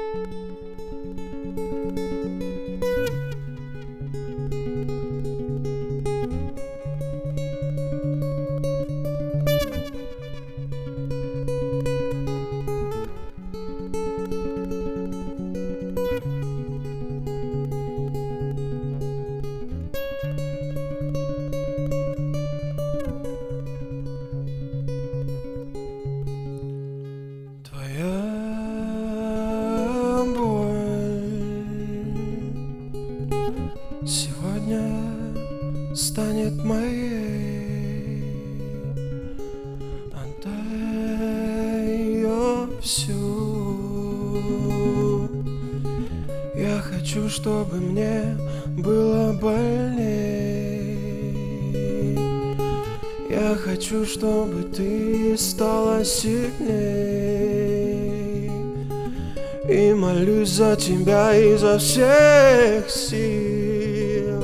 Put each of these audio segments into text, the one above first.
Сегодня станет моей. Отдай ее всю. Я хочу, чтобы мне было больней. Я хочу, чтобы ты стала сильней. И молюсь за тебя изо всех сил.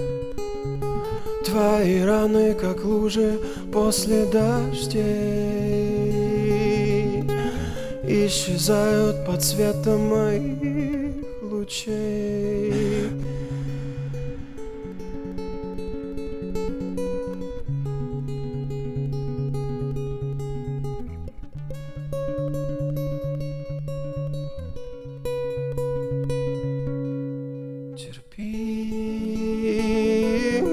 Твои раны, как лужи после дождей, исчезают под светом моих лучей. Терпи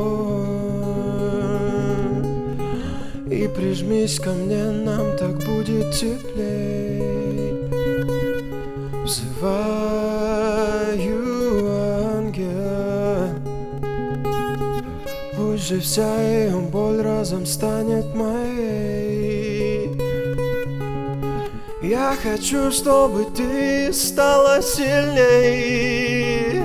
боль и прижмись ко мне, нам так будет теплей. Взываю, ангел, пусть же вся ее боль разом станет моей. Я хочу, чтобы ты стала сильней.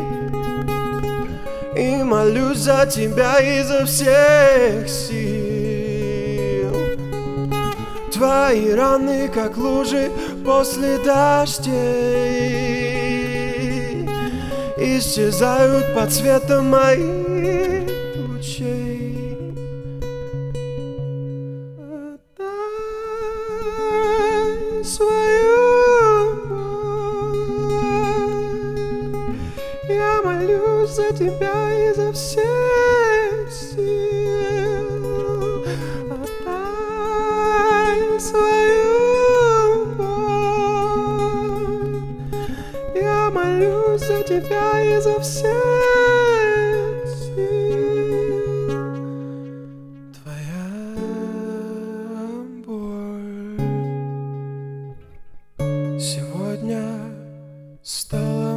И молюсь за тебя изо всех сил. Твои раны, как лужи после дождей, исчезают под светом моих лучей. Отдай свою боль. Я молюсь за тебя изо всех сил. Отдай свою боль. Я молюсь за тебя изо всех сил. Твоя боль сегодня стала